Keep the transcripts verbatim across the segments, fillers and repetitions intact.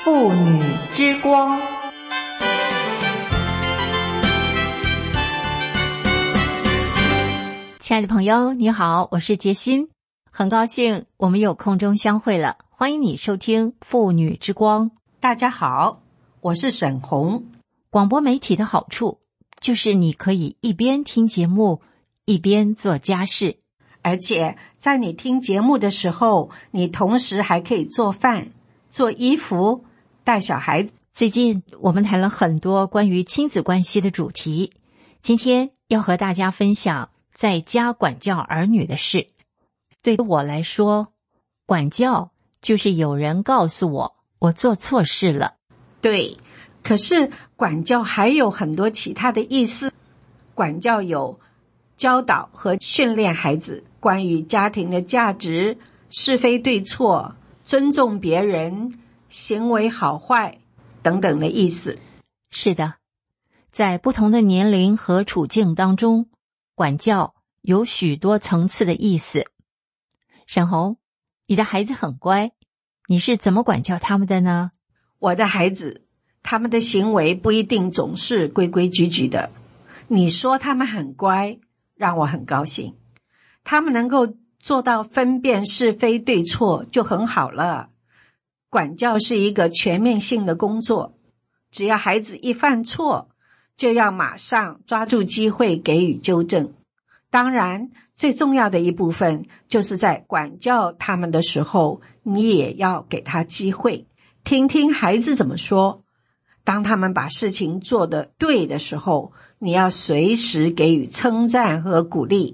妇女之光。 亲爱的朋友，你好，我是杰心，很高兴我们有空中相会了，欢迎你收听妇女之光。 大家好，我是沈红。 广播媒体的好处就是你可以一边听节目一边做家事， 而且在你听节目的时候，你同时还可以做饭、做衣服、带小孩。 最近我们谈了很多关于亲子关系的主题，今天要和大家分享在家管教儿女的事。对我来说，管教就是有人告诉我我做错事了。 对，可是管教还有很多其他的意思。管教有教导和训练孩子关于家庭的价值、是非对错、尊重别人、行为好坏等等的意思。 是的，在不同的年龄和处境当中，管教有许多层次的意思。沈红，你的孩子很乖，你是怎么管教他们的呢？ 我的孩子，他们的行为不一定总是规规矩矩的。你说他们很乖，让我很高兴。他们能够做到分辨是非对错就很好了。管教是一个全面性的工作，只要孩子一犯错，就要马上抓住机会给予纠正。当然，最重要的一部分就是在管教他们的时候，你也要给他机会，听听孩子怎么说。当他们把事情做得对的时候，你要随时给予称赞和鼓励。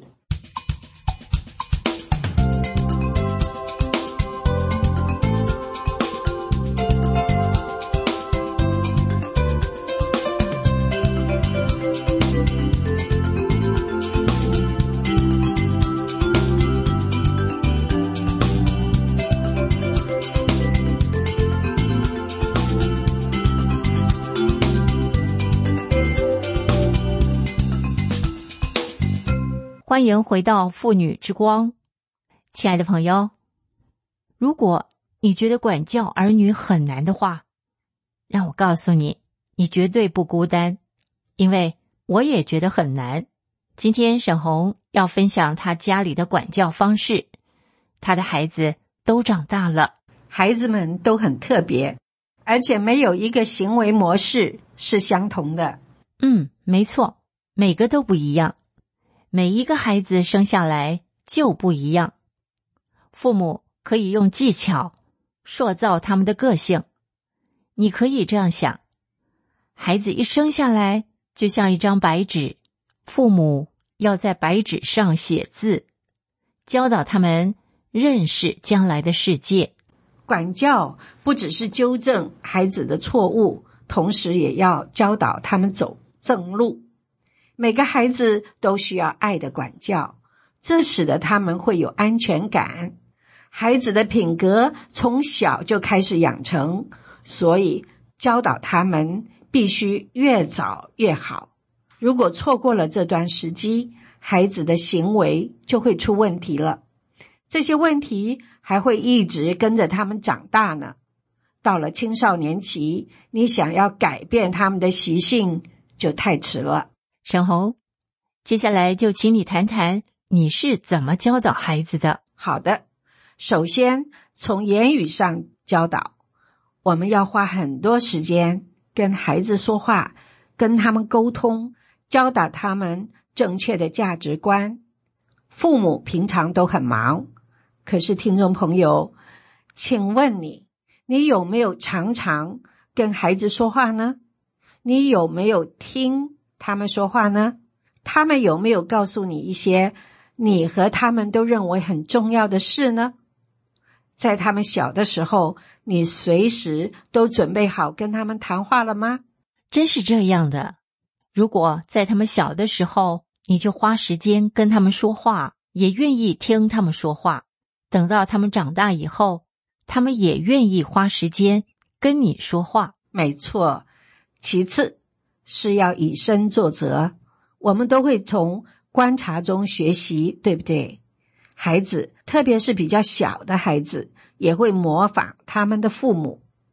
欢迎回到妇女之光。亲爱的朋友，如果你觉得管教儿女很难的话，让我告诉你，你绝对不孤单，因为我也觉得很难。今天沈红要分享她家里的管教方式，她的孩子都长大了， 孩子们都很特别，而且没有一个行为模式是相同的。 嗯，没错，每个都不一样。每一个孩子生下来就不一样，父母可以用技巧塑造他们的个性。你可以这样想，孩子一生下来就像一张白纸，父母要在白纸上写字，教导他们认识将来的世界。 管教不只是纠正孩子的错误，同时也要教导他们走正路。每个孩子都需要爱的管教，这使得他们会有安全感。孩子的品格从小就开始养成，所以教导他们必须越早越好。如果错过了这段时机，孩子的行为就会出问题了。这些问题还会一直跟着他们长大呢。到了青少年期，你想要改变他们的习性，就太迟了。 沈红，接下来就请你谈谈你是怎么教导孩子的。 好的，首先从言语上教导，我们要花很多时间跟孩子说话，跟他们沟通，教导他们正确的价值观。父母平常都很忙，可是听众朋友，请问你，你有没有常常跟孩子说话呢？你有没有听他们说话呢？他们有没有告诉你一些你和他们都认为很重要的事呢？在他们小的时候，你随时都准备好跟他们谈话了吗？ 真是这样的。如果在他们小的时候，你就花时间跟他们说话，也愿意听他们说话，等到他们长大以后，他们也愿意花时间跟你说话。 没错。其次是要以身作则，我们都会从观察中学习，对不对？孩子，特别是比较小的孩子，也会模仿他们的父母。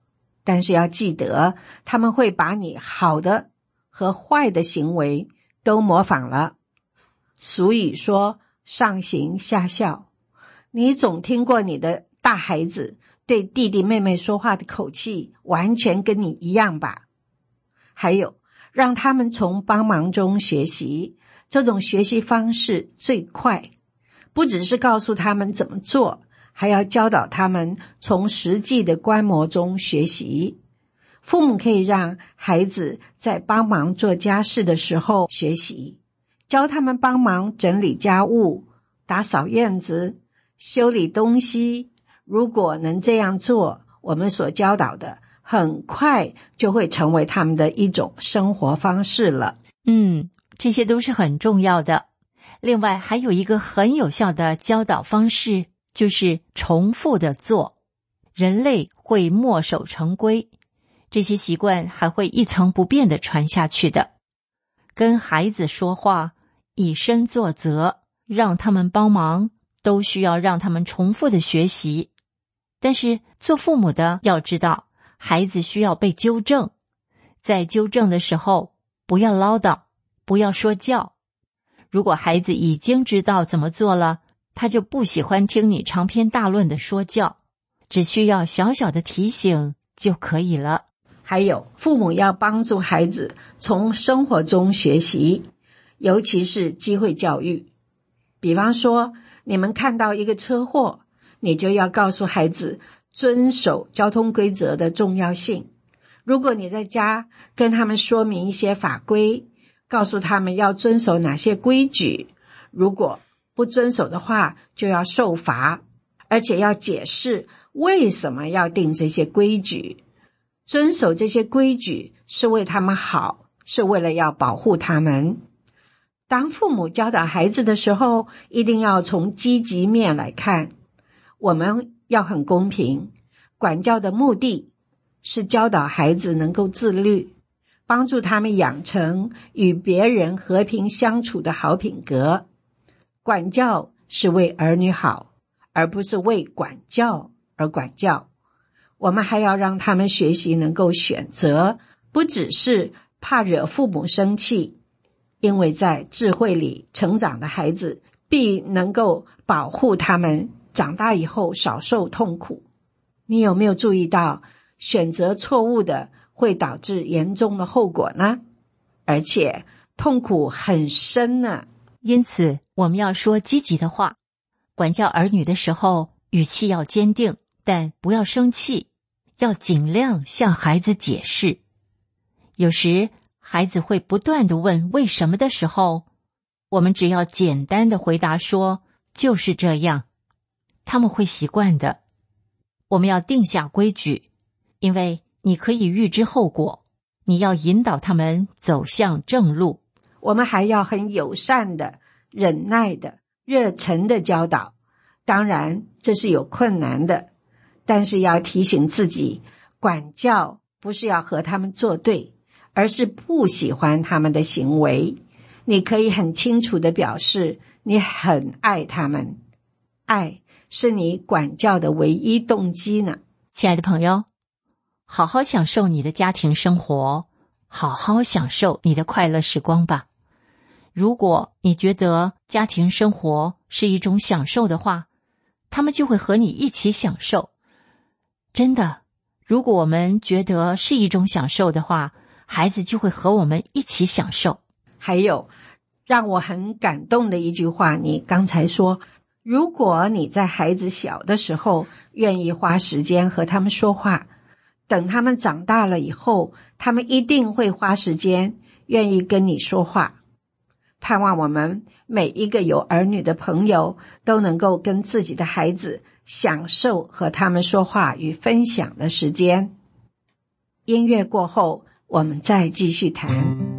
但是要记得，他们会把你好的和坏的行为都模仿了。俗语说上行下效，你总听过你的大孩子对弟弟妹妹说话的口气完全跟你一样吧？还有，让他们从帮忙中学习，这种学习方式最快，不只是告诉他们怎么做，还要教导他们从实际的观摩中学习。父母可以让孩子在帮忙做家事的时候学习，教他们帮忙整理家务、打扫院子、修理东西。如果能这样做，我们所教导的很快就会成为他们的一种生活方式了。 嗯，这些都是很重要的。另外还有一个很有效的教导方式，就是重复的做。人类会墨守成规，这些习惯还会一成不变地传下去的。跟孩子说话，以身作则，让他们帮忙，都需要让他们重复的学习。但是做父母的要知道，孩子需要被纠正，在纠正的时候不要唠叨，不要说教。如果孩子已经知道怎么做了，他就不喜欢听你长篇大论的说教，只需要小小的提醒就可以了。 还有，父母要帮助孩子从生活中学习，尤其是机会教育。比方说，你们看到一个车祸，你就要告诉孩子遵守交通规则的重要性。如果你在家跟他们说明一些法规，告诉他们要遵守哪些规矩，如果不遵守的话就要受罚，而且要解释为什么要定这些规矩。遵守这些规矩是为他们好，是为了要保护他们。当父母教导孩子的时候，一定要从积极面来看。我们要很公平，管教的目的是教导孩子能够自律，帮助他们养成与别人和平相处的好品格。管教是为儿女好，而不是为管教而管教。我们还要让他们学习能够选择，不只是怕惹父母生气，因为在智慧里成长的孩子必能够保护他们长大以后少受痛苦。你有没有注意到，选择错误的会导致严重的后果呢？而且痛苦很深呢。 因此我们要说积极的话，管教儿女的时候语气要坚定，但不要生气，要尽量向孩子解释。有时孩子会不断地问为什么的时候，我们只要简单的回答说就是这样，他们会习惯的。我们要定下规矩，因为你可以预知后果，你要引导他们走向正路。 我们还要很友善的、忍耐的、热忱的教导。当然这是有困难的，但是要提醒自己，管教不是要和他们作对，而是不喜欢他们的行为。你可以很清楚地表示你很爱他们，爱是你管教的唯一动机呢。 亲爱的朋友，好好享受你的家庭生活，好好享受你的快乐时光吧。如果你觉得家庭生活是一种享受的话，他们就会和你一起享受。真的，如果我们觉得是一种享受的话，孩子就会和我们一起享受。 还有让我很感动的一句话，你刚才说，如果你在孩子小的时候愿意花时间和他们说话，等他们长大了以后，他们一定会花时间愿意跟你说话。盼望我们每一个有儿女的朋友都能够跟自己的孩子享受和他们说话与分享的时间。音乐过后，我们再继续谈。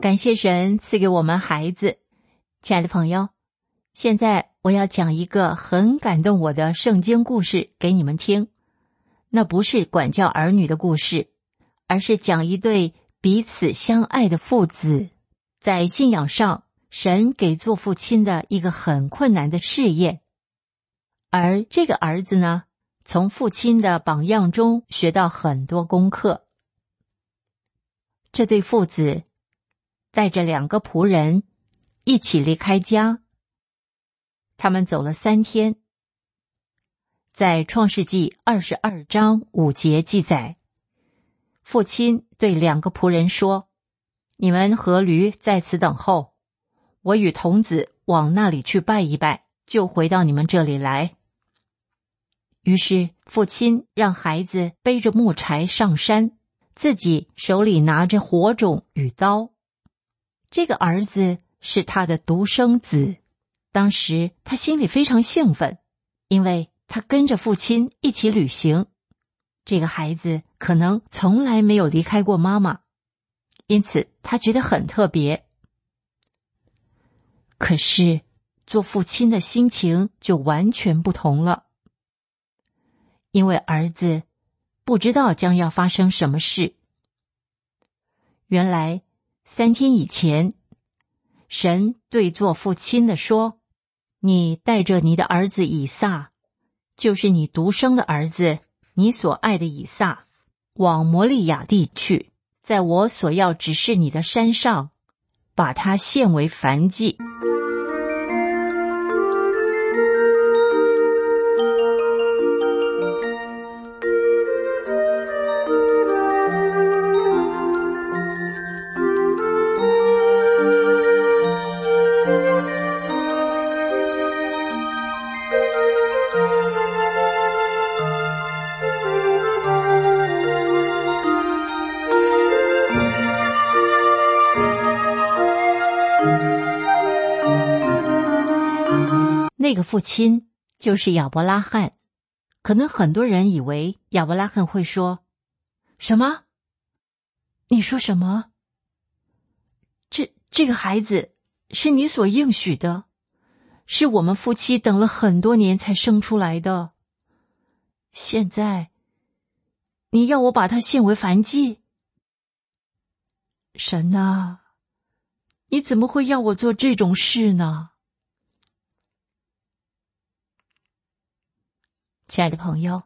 感谢神赐给我们孩子。亲爱的朋友，现在我要讲一个很感动我的圣经故事给你们听。那不是管教儿女的故事，而是讲一对彼此相爱的父子，在信仰上神给做父亲的一个很困难的试验。而这个儿子呢，从父亲的榜样中学到很多功课。这对父子带着两个仆人一起离开家，他们走了三天。在创世纪二十二章五节记载，父亲对两个仆人说，你们和驴在此等候，我与童子往那里去拜一拜，就回到你们这里来。于是父亲让孩子背着木柴上山，自己手里拿着火种与刀。这个儿子是他的独生子，当时他心里非常兴奋，因为他跟着父亲一起旅行。这个孩子可能从来没有离开过妈妈，因此他觉得很特别。可是做父亲的心情就完全不同了，因为儿子不知道将要发生什么事。原来三天以前，神对做父亲的说，你带着你的儿子以撒，就是你独生的儿子，你所爱的以撒，往摩利亚地去，在我所要指示你的山上，把他献为燔祭。那个父亲就是亚伯拉罕。可能很多人以为亚伯拉罕会说，什么？你说什么？这这个孩子是你所应许的，是我们夫妻等了很多年才生出来的。现在你要我把他献为燔祭？神啊，你怎么会要我做这种事呢？亲爱的朋友，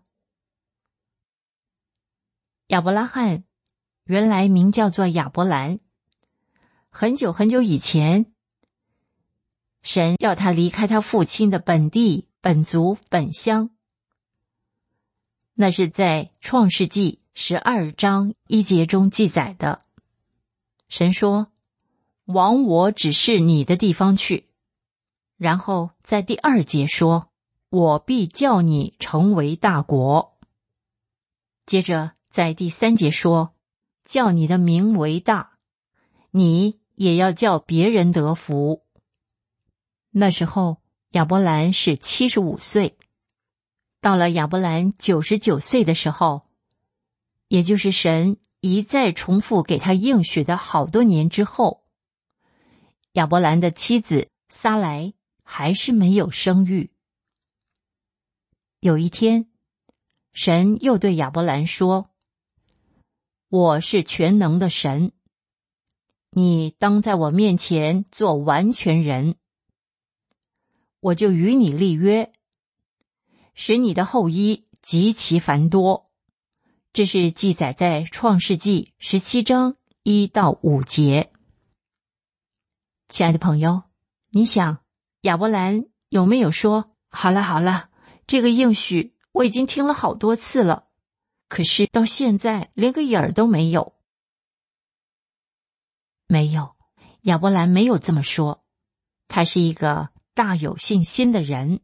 亚伯拉罕原来名叫做亚伯兰。很久很久以前，神要他离开他父亲的本地、本族、本乡。那是在创世纪十二章一节中记载的。神说，往我指示你的地方去。然后在第二节说，我必叫你成为大国。接着在第三节说，叫你的名为大，你也要叫别人得福。那时候亚伯兰是七十五岁。到了亚伯兰九十九岁的时候，也就是神一再重复给他应许的好多年之后，亚伯兰的妻子撒莱还是没有生育。有一天，神又对亚伯兰说，我是全能的神，你当在我面前做完全人，我就与你立约，使你的后裔极其繁多。这是记载在创世纪十七章一到五节。亲爱的朋友，你想亚伯兰有没有说，好了好了，这个应许我已经听了好多次了，可是到现在连个影儿都没有？没有，亚伯兰没有这么说，他是一个大有信心的人。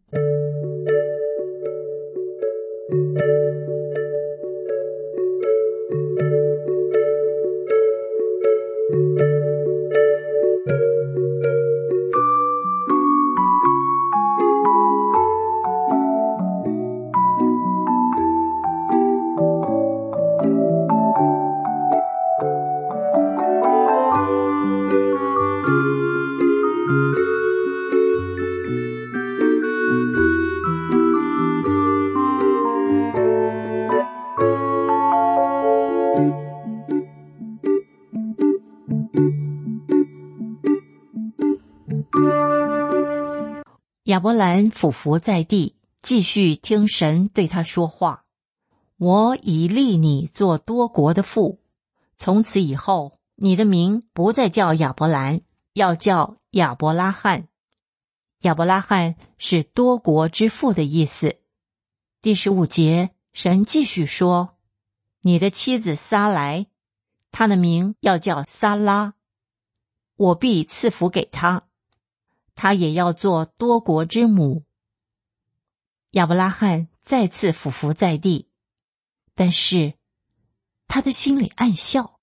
亚伯兰俯伏在地，继续听神对他说话：我已立你做多国的父，从此以后，你的名不再叫亚伯兰，要叫亚伯拉罕。亚伯拉罕是多国之父的意思。第十五节，神继续说：你的妻子撒来，她的名要叫撒拉，我必赐福给她，她也要做多国之母。亚伯拉罕再次俯伏在地，但是他的心里暗笑，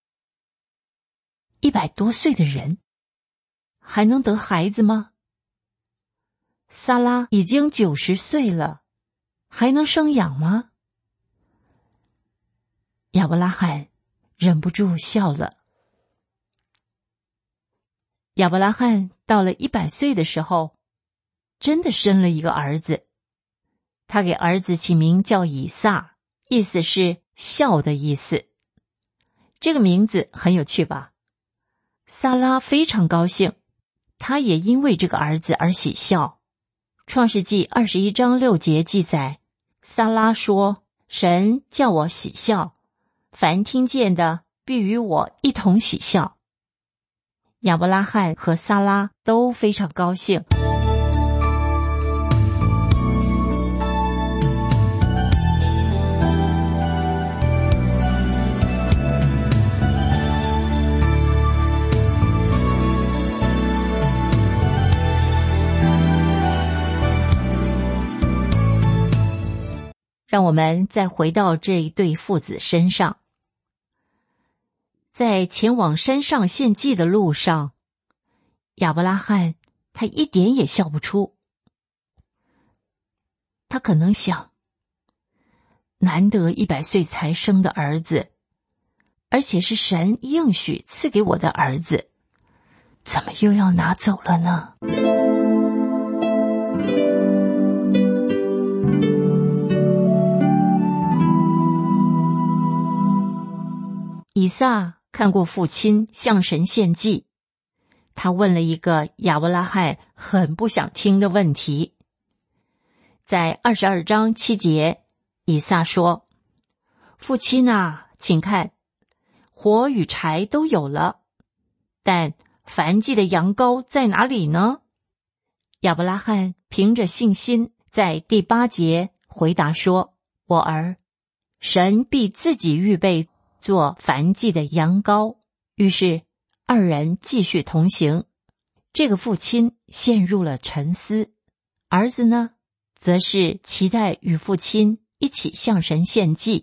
一百多岁的人还能得孩子吗？撒拉已经九十岁了，还能生养吗？亚伯拉罕忍不住笑了。亚伯拉罕到了一百岁的时候，真的生了一个儿子。他给儿子起名叫以撒，意思是笑的意思。这个名字很有趣吧？撒拉非常高兴，他也因为这个儿子而喜笑。创世纪二十一章六节记载，撒拉说：神叫我喜笑，凡听见的必与我一同喜笑。亚伯拉罕和撒拉都非常高兴。让我们再回到这一对父子身上。在前往山上献祭的路上，亚伯拉罕他一点也笑不出。他可能想，难得一百岁才生的儿子，而且是神应许赐给我的儿子，怎么又要拿走了呢？以撒看过父亲向神献祭，他问了一个亚伯拉罕很不想听的问题。在二十二章七节，以撒说：父亲啊，请看，火与柴都有了，但燔祭的羊羔在哪里呢？亚伯拉罕凭着信心在第八节回答说：我儿，神必自己预备做燔祭的羊羔。于是二人继续同行。这个父亲陷入了沉思，儿子呢，则是期待与父亲一起向神献祭。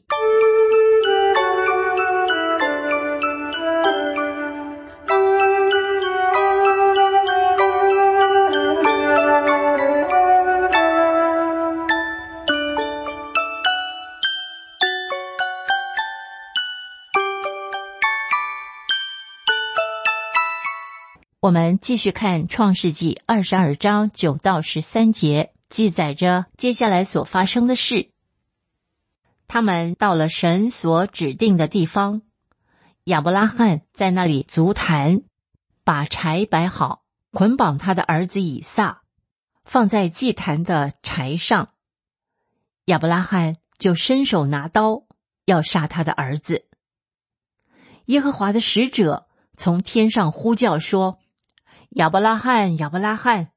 我们继续看创世纪二十二章九到十三节，记载着接下来所发生的事。他们到了神所指定的地方，亚伯拉罕在那里足坛，把柴摆好，捆绑他的儿子以撒，放在祭坛的柴上。亚伯拉罕就伸手拿刀，要杀他的儿子。耶和华的使者从天上呼叫说：亚伯拉罕，亚伯拉罕。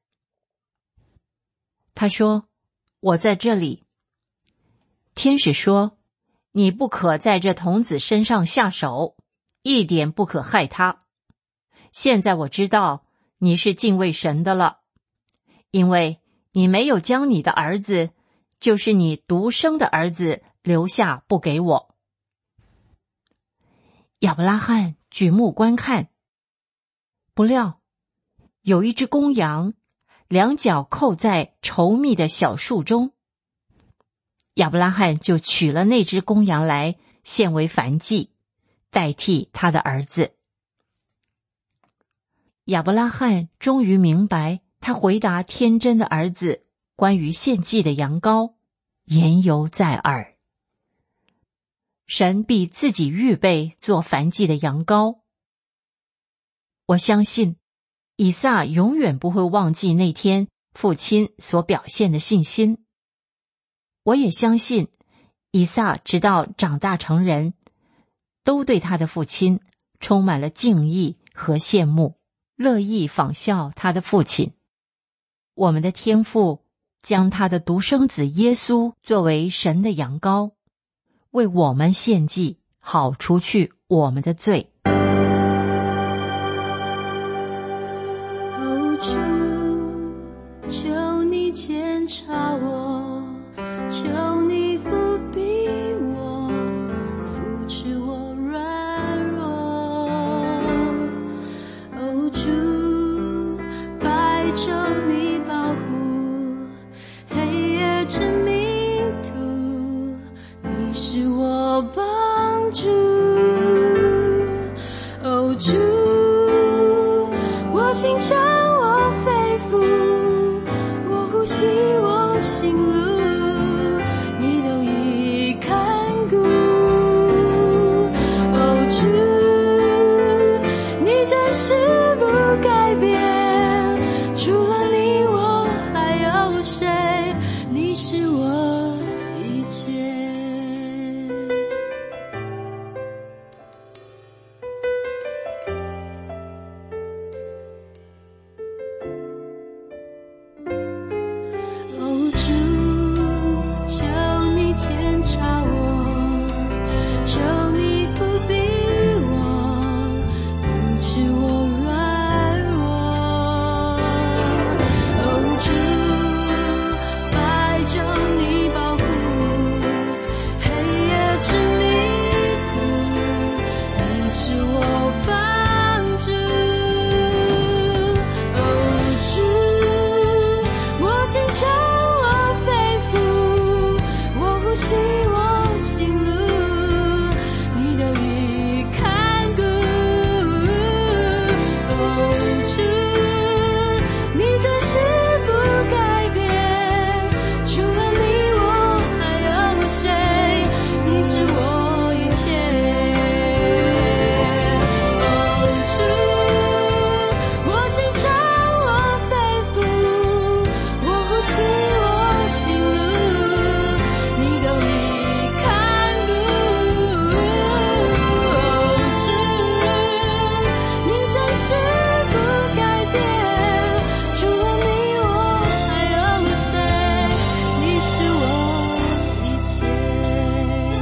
他说：我在这里。天使说：你不可在这童子身上下手，一点不可害他。现在我知道你是敬畏神的了，因为你没有将你的儿子，就是你独生的儿子留下不给我。亚伯拉罕举目观看，不料有一只公羊，两脚扣在稠密的小树中。亚伯拉罕就取了那只公羊来献为燔祭，代替他的儿子。亚伯拉罕终于明白，他回答天真的儿子关于献祭的羊羔言犹在耳。神必自己预备做燔祭的羊羔。我相信以撒永远不会忘记那天父亲所表现的信心。我也相信以撒直到长大成人，都对他的父亲充满了敬意和羡慕，乐意仿效他的父亲。我们的天父将他的独生子耶稣作为神的羊羔，为我们献祭，好除去我们的罪。 哦，主，求你检察我，求你扶庇我，扶持我软弱。哦，主，白昼你保护，黑夜之迷途，你是我帮助。哦，主，我心肠，我肺腑，我呼吸，我心路，你都已看顾。哦，主，你真是不改变，除了你我还有谁？你是我一切。哦，主，求你检察我，求你扶庇我，扶持我软弱。哦，主，白昼你保护，黑夜之迷途，你是我帮助。哦，主，我心肠，我肺腑，我呼吸，我心路，你都已看顾。哦，主，你真是不改变，除了你我还有谁？你是我一切。哦，主，我心肠，我肺腑，我呼吸，我心路，你都已看顾。哦，主，你真是不改变，除了你我还有谁？你是我一切。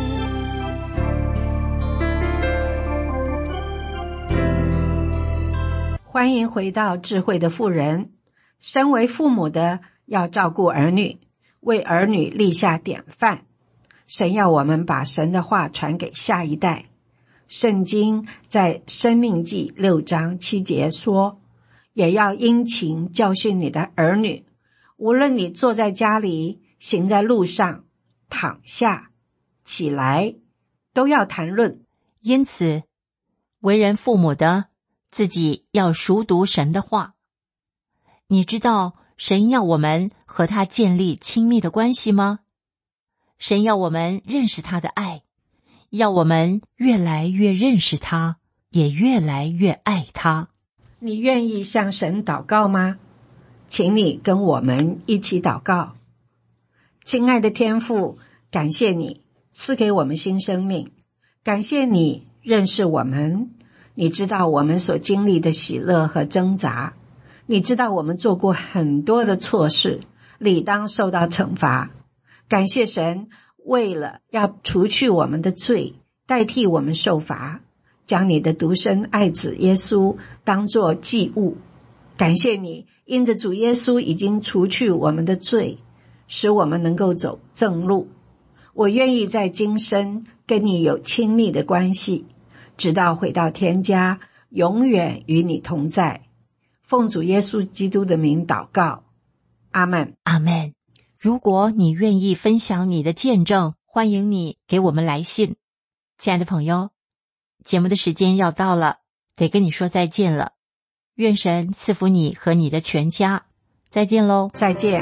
欢迎回到智慧的妇人。身为父母的要照顾儿女，为儿女立下典范。神要我们把神的话传给下一代。圣经在申命记六章七节说，也要殷勤教训你的儿女，无论你坐在家里，行在路上，躺下，起来，都要谈论。 因此，为人父母的自己要熟读神的话。你知道神要我们和他建立亲密的关系吗？神要我们认识他的爱，要我们越来越认识他，也越来越爱他。 你愿意向神祷告吗？请你跟我们一起祷告。亲爱的天父，感谢你赐给我们新生命，感谢你认识我们，你知道我们所经历的喜乐和挣扎，你知道我们做过很多的错事，理当受到惩罚。感谢神，为了要除去我们的罪，代替我们受罚，将你的独生爱子耶稣当作祭物。感谢你，因着主耶稣已经除去我们的罪，使我们能够走正路。我愿意在今生跟你有亲密的关系，直到回到天家，永远与你同在。奉主耶稣基督的名祷告，阿们。 阿们。如果你愿意分享你的见证，欢迎你给我们来信。亲爱的朋友，节目的时间要到了，得跟你说再见了。愿神赐福你和你的全家。再见喽。 再见。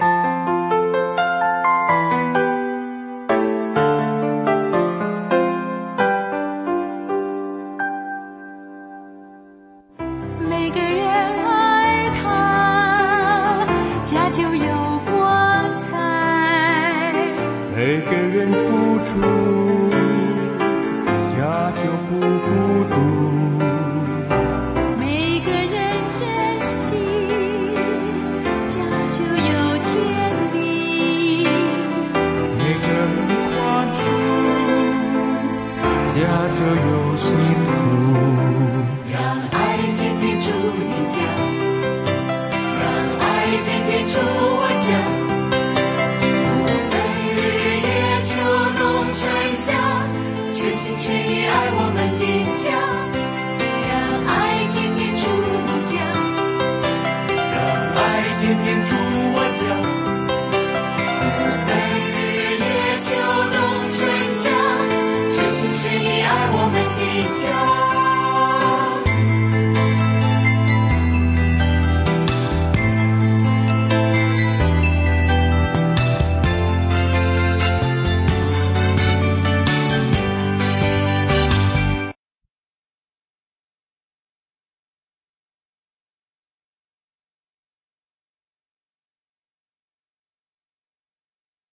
每个人爱他，家每个人付出，家就不孤独。 每个人珍惜，家就有甜蜜。 每个人宽恕，家就有幸福。 让爱天天住你家，让爱天天住我家。全心全意爱我们的家，让爱天天住你家，让爱天天住我家。不分日夜秋冬春夏，全心全意爱我们的家。